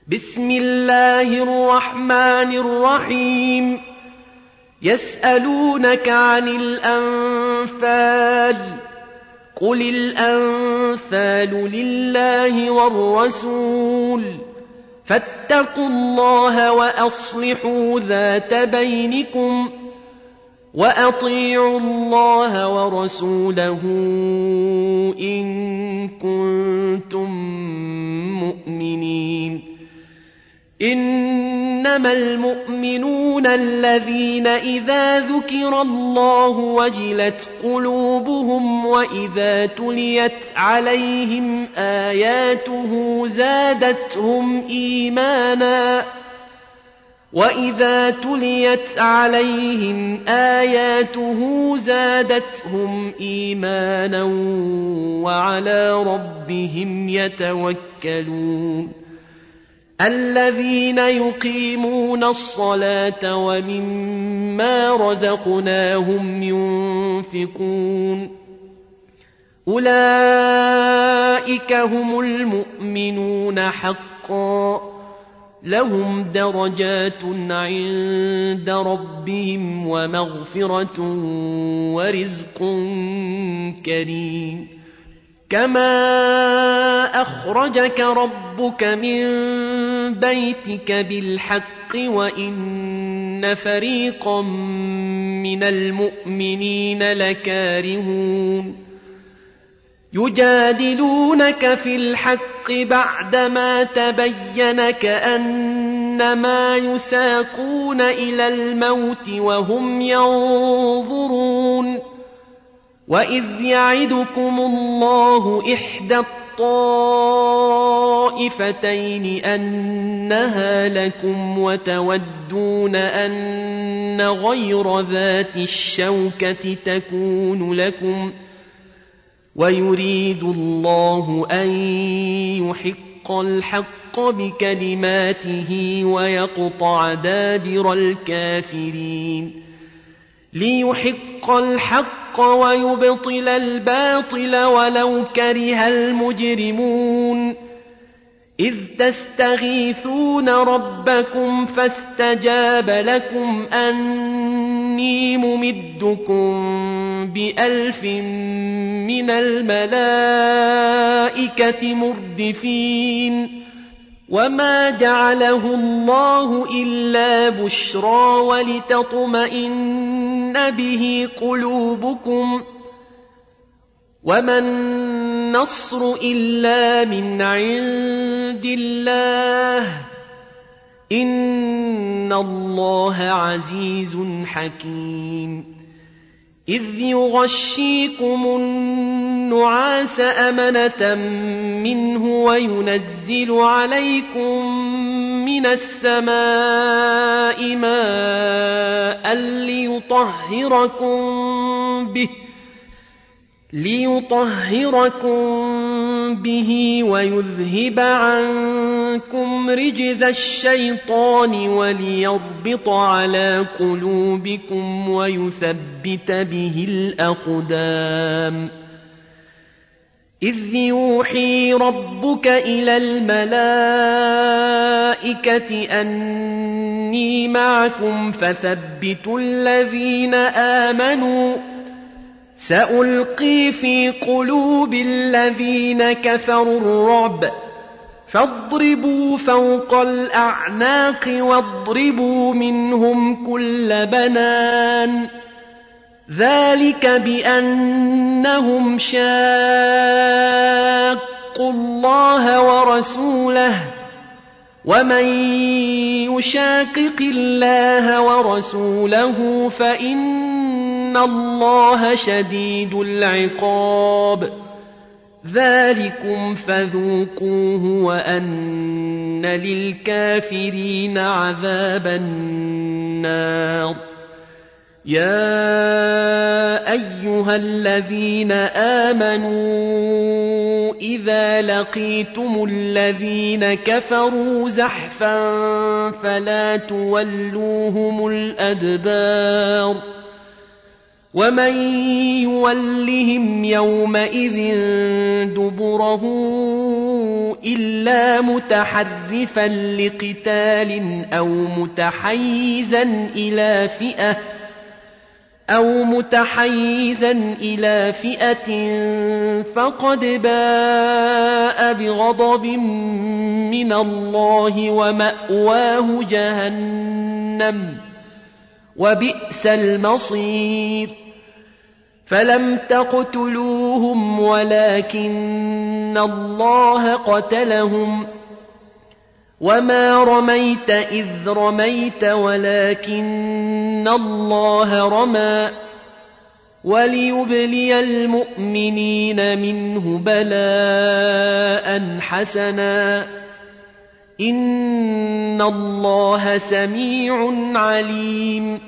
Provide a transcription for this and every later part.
بسم الله الرحمن الرحيم. يسألونك عن الأنفال، قل الأنفال لله والرسول، فاتقوا الله وأصلحوا ذات بينكم، وأطيعوا الله ورسوله إن كنتم مؤمنين. إنما المؤمنون الذين إذا ذكر الله وجلت قلوبهم وإذا تليت عليهم آياته زادتهم إيمانا وعلى ربهم يتوكلون. الذين يقيمون الصلاة ومما رزقناهم ينفقون، أولئك هم المؤمنون حقا، لهم درجات عند ربهم ومغفرة ورزق كريم. كما أخرجك ربك من بيتك بالحق وإن فريقا من المؤمنين لكارهون، يجادلونك في الحق بعدما تبين كأنما يساقون إلى الموت وهم ينظرون. وإذ يعدكم الله إحدى الطائفتين أنها لكم وتودون أن غير ذات الشوكة تكون لكم، ويريد الله أن يحق الحق بكلماته ويقطع دابر الكافرين، ليحق الحق ويبطل الباطل ولو كره المجرمون. إذ تستغيثون ربكم فاستجاب لكم أني ممدكم ب1000 من الملائكة مردفين. وما جعله الله إلا بشرى ولتطمئن به قلوبكم، وما النصر إلا من عند الله، إن الله عزيز حكيم. إذ يغشيكم النعاس أمنة منه وينزل عليكم من السماء ماء ليطهركم به ويذهب عنكم رجز الشيطان وليربط على قلوبكم ويثبت به الأقدام. إذ يوحي ربك إلى الملائكة أني معكم فثبتوا الذين آمنوا، سألقي في قلوب الذين كفروا الرعب، فاضربوا فوق الأعناق واضربوا منهم كل بنان. ذلك بأنهم شاقوا الله ورسوله، ومن يشاقق الله ورسوله فإن الله شديد العقاب. ذلكم فذوقوه وأن للكافرين عذاب النار. يا أيها الذين آمنوا إذا لقيتم الذين كفروا زحفا فلا تولوهم الأدبار، ومن يولهم يومئذ دبره إلا متحرفا لقتال أو متحيزا إلى فئة فقد باء بغضب من الله ومأواه جهنم وبئس المصير فلم تقتلوهم ولكن الله قتلهم وما رميت إذ رميت ولكن الله رمى وليبلي المؤمنين منه بلاء حسنا إن الله سميع عليم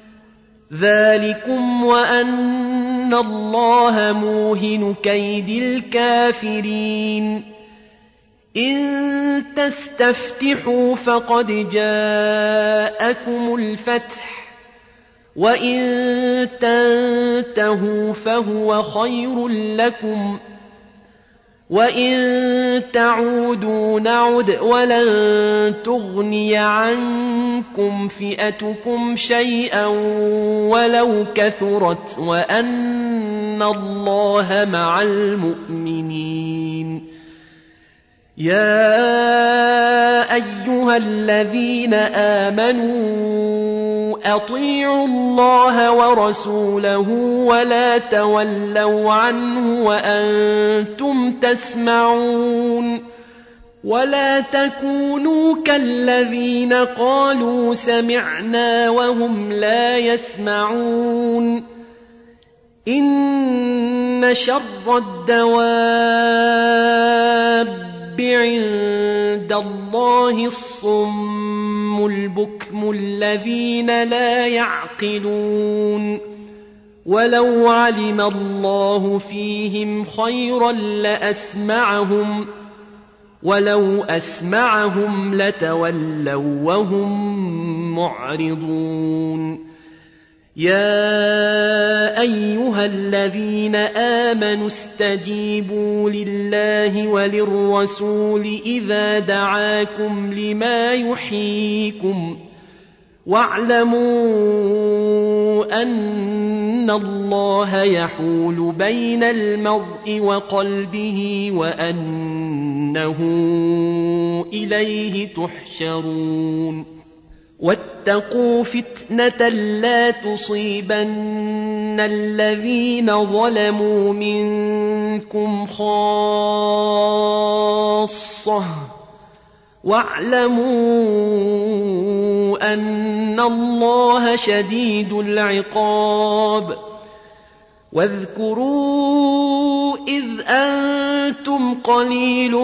ذلكم وأن الله موهن كيد الكافرين إن تستفتحوا فقد جاءكم الفتح وإن تنتهوا فهو خير لكم وإن تعودوا نعد ولن تغني عنكم فئتكم شيئا ولو كثرت وأن الله مع المؤمنين يا أيها الذين آمنوا أطيعوا الله ورسوله ولا تولوا عنه وأنتم تسمعون ولا تكونوا كالذين قالوا سمعنا وهم لا يسمعون إن شر الدواب عند الله الصم البكم الذين لا يعقلون ولو علم الله فيهم خيرا لأسمعهم ولو أسمعهم لتولوا وهم معرضون يا أيها الذين آمنوا استجيبوا لله وللرسول إذا دعاكم لما يحييكم واعلموا أن الله يحول بين المرء وقلبه وأنه إليه تحشرون واتقوا فتنة لا تصيبن الذين ظلموا منكم خاصة واعلموا أن الله شديد العقاب واذكروا إذ أنتم قليل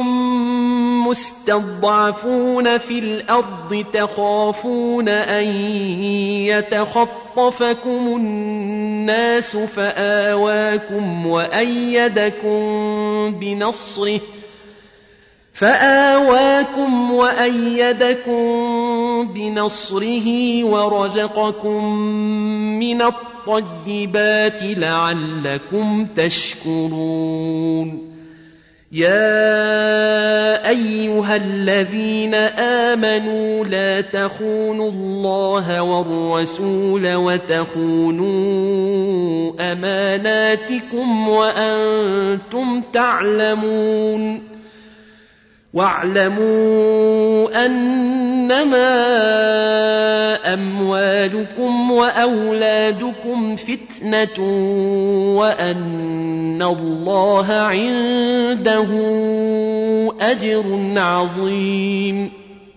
مستضعفون في الأرض تخافون أن يتخطفكم الناس فآواكم وأيدكم بنصره ورزقكم من الطيبات لعلكم تشكرون يا أيها الذين آمنوا لا تخونوا الله والرسول وتخونوا أماناتكم وأنتم تعلمون واعلموا أنما أموالكم وأولادكم فتنة وأن الله عنده أجر عظيم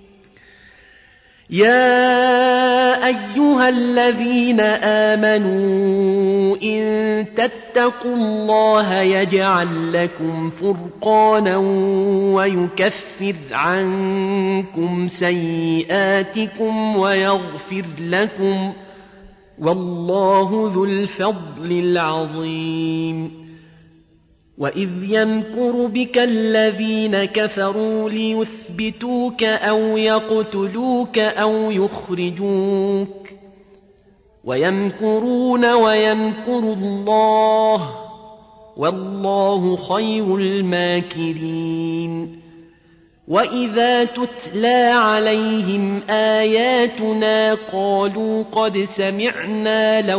يا أيها الذين آمنوا إن تتقوا الله يجعل لكم فرقانا ويكفر عنكم سيئاتكم ويغفر لكم والله ذو الفضل العظيم وإذ يمكر بك الذين كفروا ليثبتوك أو يقتلوك أو يخرجوك ويمكرون ويمكر الله والله خير الماكرين وإذا تتلى عليهم آياتنا قالوا قد سمعنا لو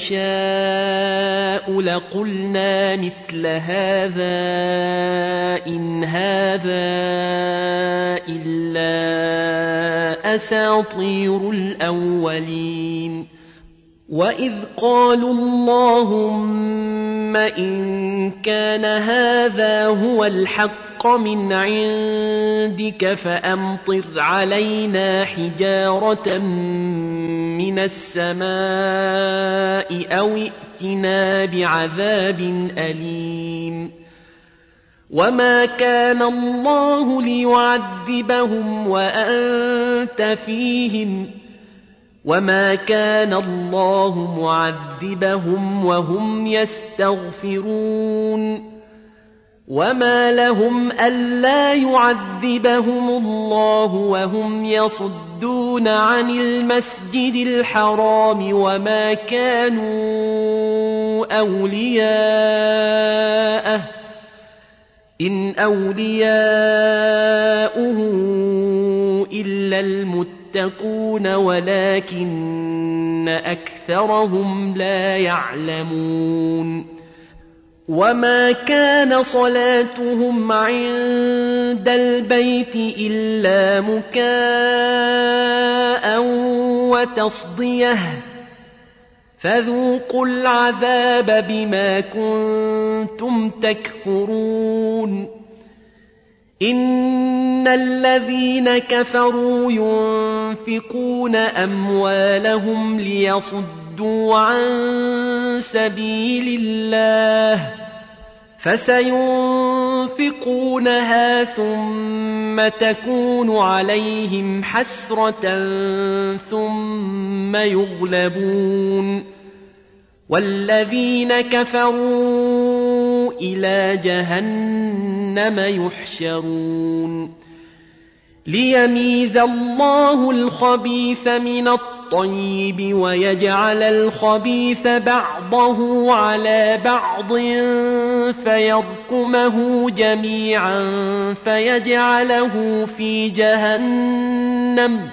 نشاء لقلنا مثل هذا إن هذا إلا أساطير الأولين وإذ قالوا اللهم إن كان هذا هو الحق من عندك فأمطر علينا حجارة من السماء أو ائتنا بعذاب أليم وما كان الله ليعذبهم وأنت فيهم وما كان الله معذبهم وهم يستغفرون وما لهم ألا يعذبهم الله وهم يصدون عن المسجد الحرام وما كانوا أولياءه إن أولياؤه إلا المتقون ولكن أكثرهم لا يعلمون وما كان صلاتهم عند البيت إلا مكاء وتصديه فذوقوا العذاب بما كنتم تكفرون إن الذين كفروا ينفقون أموالهم ليصدوا عن سبيل الله فسينفقونها ثم تكون عليهم حسرة ثم يغلبون والذين كفروا إلى جهنم يحشرون ليميز الله الخبيث من الطيب ويجعل الخبيث بعضه على بعض فيركمه جميعا فيجعله في جهنم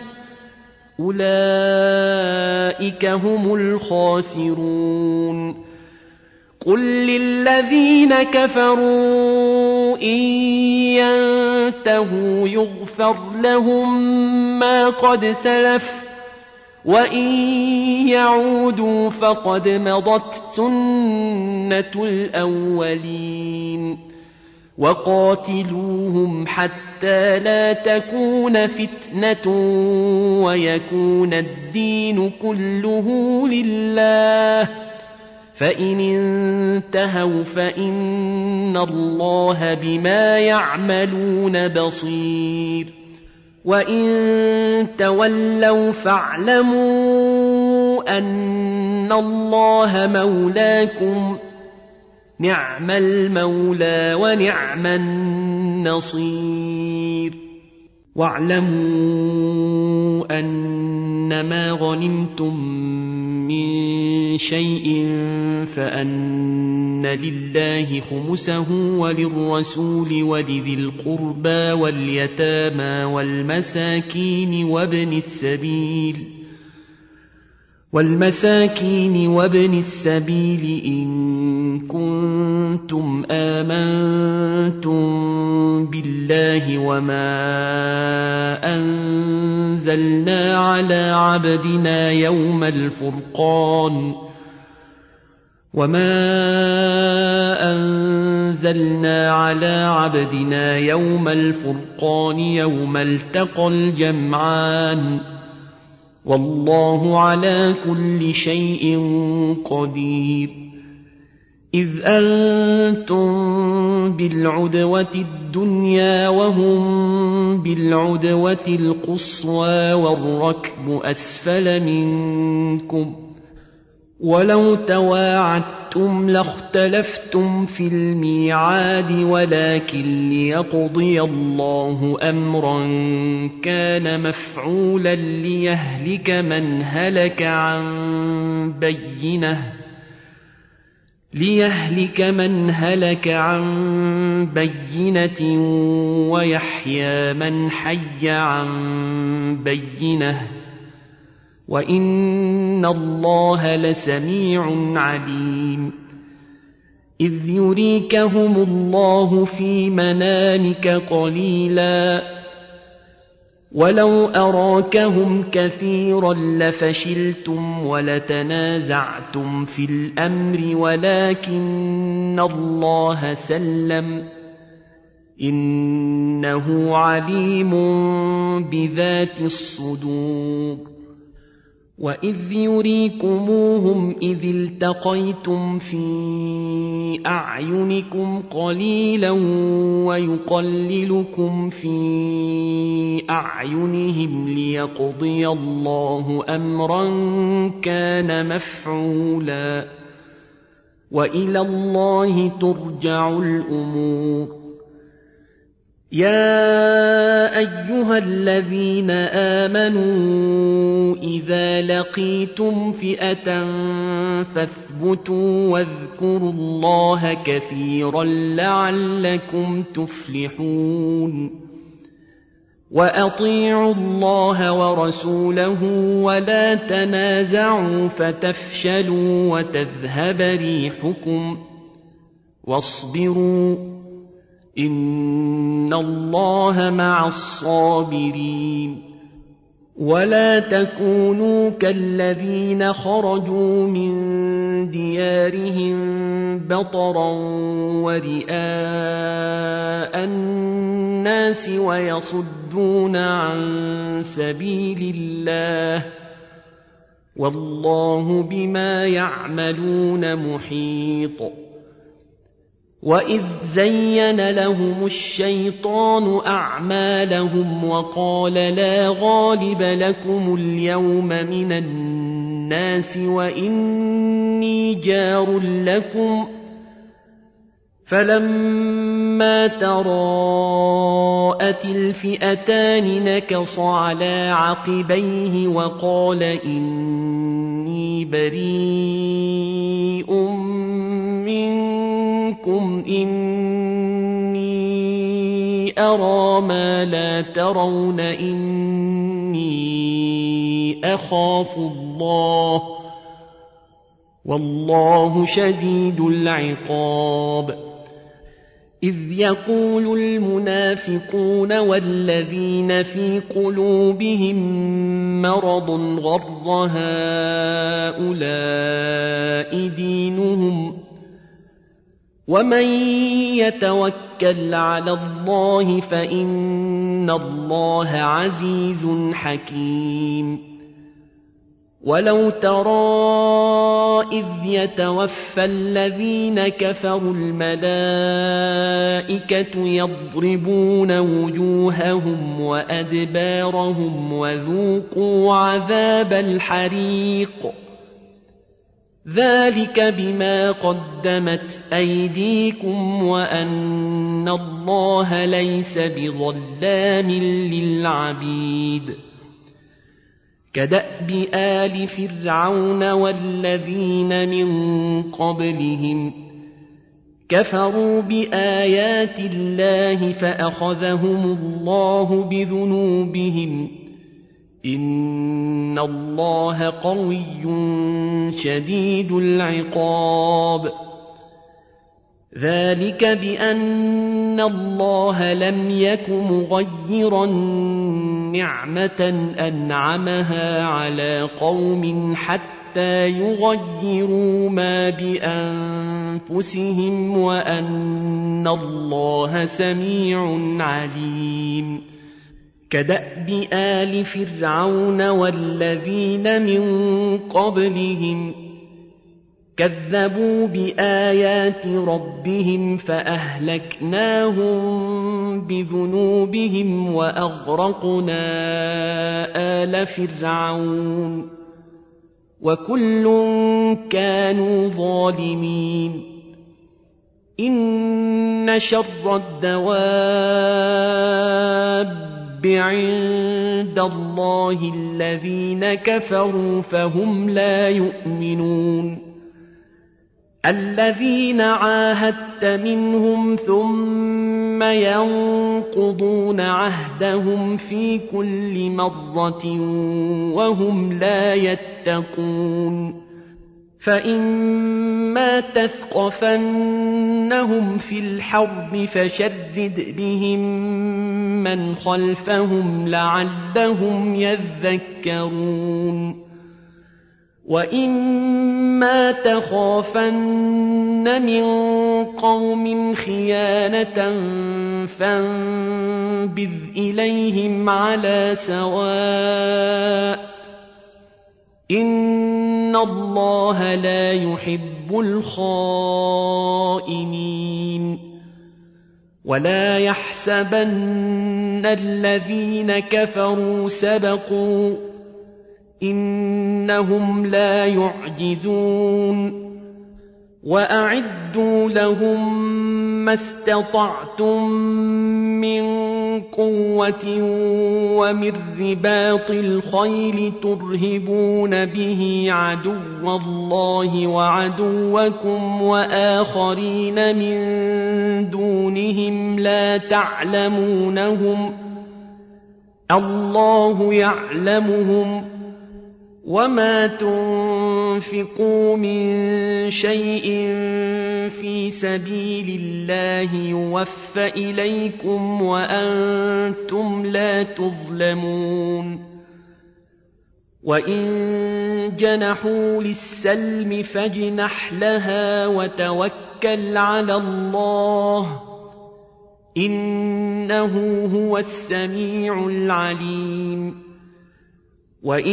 أولئك هم الخاسرون قل للذين كفروا إن ينتهوا يغفر لهم ما قد سلف وإن يعودوا فقد مضت سنة الأولين وقاتلوهم حتى لا تكون فتنة ويكون الدين كله لله فإن انتهوا فإن الله بما يعملون بصير وإن تولوا فاعلموا أن الله مولاكم نعم المولى ونعم النصير واعلموا أنما غنمتم من شيء فأن لله خمسه وللرسول ولذي القربى واليتامى والمساكين وابن السبيل إن كنتم آمنتم بالله وما أنزلنا على عبدنا يوم الفرقان يوم التقى الجمعان والله على كل شيء قدير إذ أنتم بالعدوة الدنيا وهم بالعدوة القصوى والركب أسفل منكم ولو تواعدتم لاختلفتم في الميعاد ولكن ليقضي الله أمرا كان مفعولا ليهلك من هلك عن بينة ليهلك من هلك عن بينة ويحيى من حي عن بينة وإن الله لسميع عليم إذ يريكهم الله في منامك قليلا ولو أراكهم كثيرا لفشلتم ولتنازعتم في الأمر ولكن الله سلم إنه عليم بذات الصدور وإذ يريكموهم إذ التقيتم في أعينكم قليلا ويقللكم في أعينهم ليقضي الله أمرا كان مفعولا وإلى الله ترجع الأمور يا أيها الذين آمنوا إذا لقيتم فئة فاثبتوا واذكروا الله كثيرا لعلكم تفلحون وأطيعوا الله ورسوله ولا تنازعوا فتفشلوا وتذهب ريحكم واصبروا إن الله مع الصابرين ولا تكونوا كالذين خرجوا من ديارهم بطرا ورئاء الناس ويصدون عن سبيل الله والله بما يعملون محيط وإذ زين لهم الشيطان أعمالهم وقال لا غالب لكم اليوم من الناس وإني جار لكم فلما تراءت الفئتان نكص على عقبيه وقال إني بريء منكم إني أرى ما لا ترون إني أخاف الله والله شديد العقاب إذ يقول المنافقون والذين في قلوبهم مرض غر هؤلاء دينهم ومن يتوكل على الله فإن الله عزيز حكيم ولو ترى إذ يتوفى الذين كفروا الملائكة يضربون وجوههم وأدبارهم وذوقوا عذاب الحريق ذلك بما قدمت أيديكم وأن الله ليس بظلام للعبيد كدأب آل فرعون والذين من قبلهم كفروا بآيات الله فأخذهم الله بذنوبهم إن الله قوي شديد العقاب ذلك بأن الله لم يك مغيرا نعمة أنعمها على قوم حتى يغيروا ما بأنفسهم وأن الله سميع عليم كدأب آل فرعون والذين من قبلهم كذبوا بآيات ربهم فأهلكناهم بذنوبهم وأغرقنا آل فرعون وكل كانوا ظالمين إن شر الدواب عند الله الذين كفروا فهم لا يؤمنون الذين عاهدت منهم ثم ينقضون عهدهم في كل مرة وهم لا يتقون فإما تثقفنهم في الحرب فشرد بهم من خلفهم لعلهم يذكرون وإما تخافن من قوم خيانة فانبذ إليهم على سواء إن الله لا يحب الخائنين ولا يحسبن الذين كفروا سبقوا إنهم لا يعجزون وأعدوا لهم ما استطعتم من قوة ومن رباط الخيل ترهبون به عدو الله وعدوكم وآخرين من دونهم لا تعلمونهم الله يعلمهم وما تنفقوا من شيء في سبيل الله يوفى إليكم وأنتم لا تظلمون وإن جنحوا للسلم فاجنح لها وتوكل على الله إنه هو السميع العليم وإن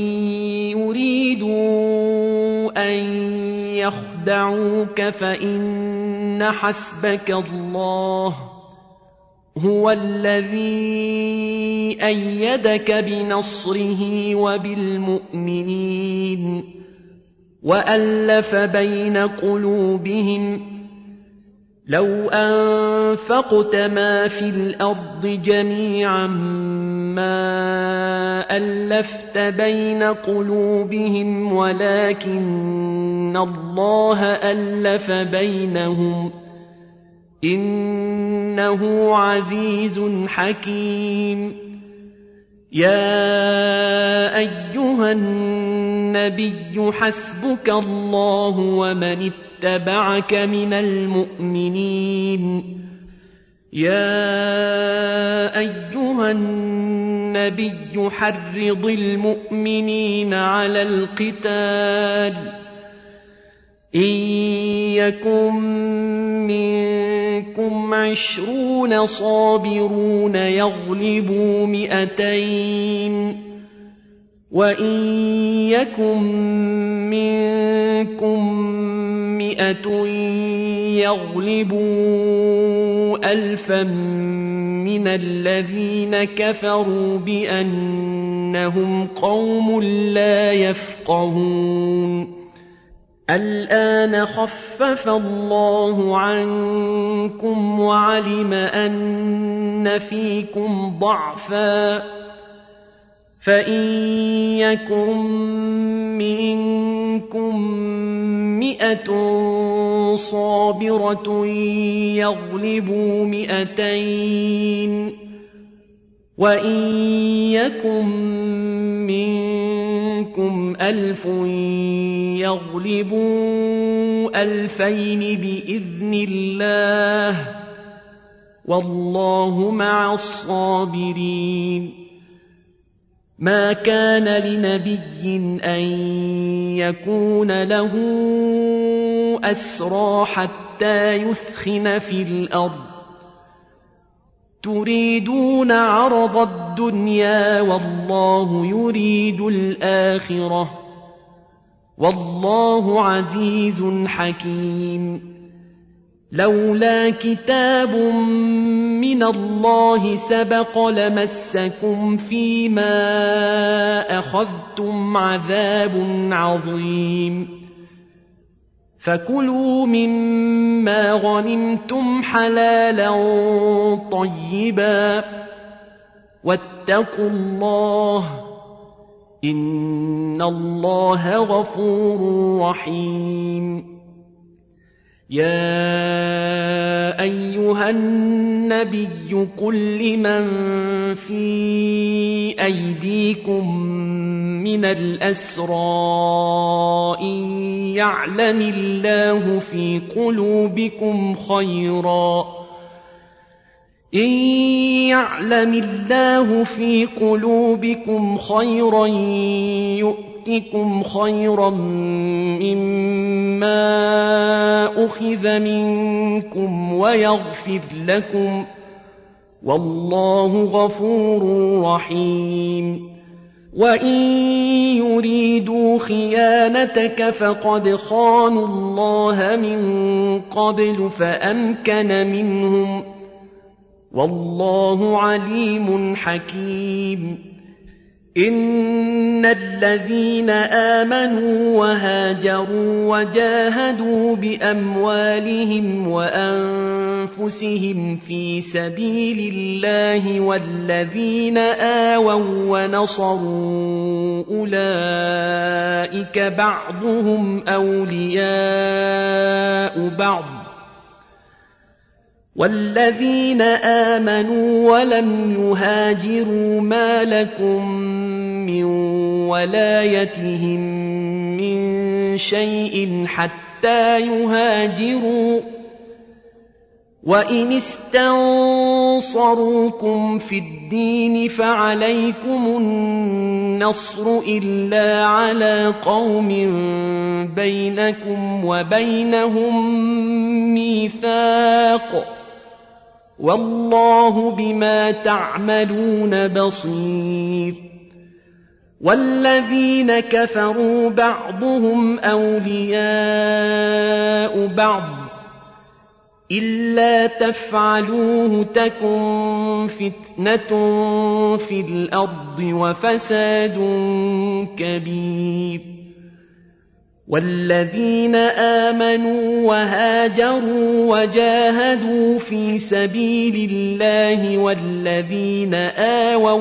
يريدوا أن يخدعوك فإن حسبك الله هو الذي أيدك بنصره وبالمؤمنين وألف بين قلوبهم لو أنفقت ما في الأرض جميعا ما ألفت بين قلوبهم ولكن الله ألف بينهم إنه عزيز حكيم يا أيها النبي حسبك الله ومن اتبعك من المؤمنين يا أيها النبي حرض المؤمنين على القتال إن يكن منكم 20 صابرون يغلبوا 200 وإن يكن منكم 100 يغلبوا 1000 من الذين كفروا بأنهم قوم لا يفقهون الآن خفف الله عنكم وعلم أن فيكم ضعفا فإن يكن منكم 100 صابرة يغلبوا 200 وإن يكن منكم 1000 يغلبوا 2000 بإذن الله والله مع الصابرين ما كان لنبي أن يكون له أسرى حتى يثخن في الأرض تريدون عرض الدنيا والله يريد الآخرة والله عزيز حكيم لولا كتاب من الله سبق لمسكم فيما أخذتم عذاب عظيم فكلوا مما غنمتم حلالا طيبا واتقوا الله إن الله غفور رحيم يا أيها النبي قل لمن في أيديكم من الأسرى إن يعلم الله في قلوبكم خيرا يؤتكم خيرا مما أخذ منكم ويغفر لكم والله غفور رحيم وإن يريدوا خيانتك فقد خانوا الله من قبل فأمكن منهم والله عليم حكيم إن الذين آمنوا وهاجروا وجاهدوا بأموالهم وأنفسهم في سبيل الله والذين آووا ونصروا أولئك بعضهم أولياء بعض والذين آمنوا ولم يهاجروا ما لكم من ولايتهم من شيء حتى يهاجروا وإن استنصروكم في الدين فعليكم النصر إلا على قوم بينكم وبينهم ميثاق والله بما تعملون بصير والذين كفروا بعضهم أولياء بعض إلا تفعلوه تكن فتنة في الأرض وفساد كبير والذين آمنوا وهاجروا وجاهدوا في سبيل الله والذين آووا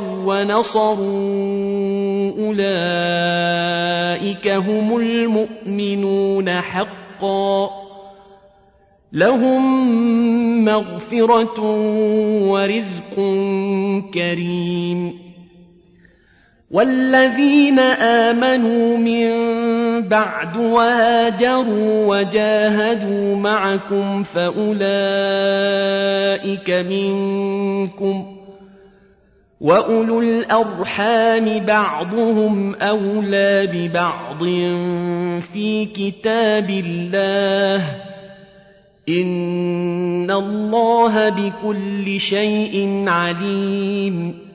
ونصروا أولئك هم المؤمنون حقا لهم مغفرة ورزق كريم والذين آمنوا من بعد وهاجروا وجاهدوا معكم فأولئك منكم وأولو الأرحام بعضهم أولى ببعض في كتاب الله إن الله بكل شيء عليم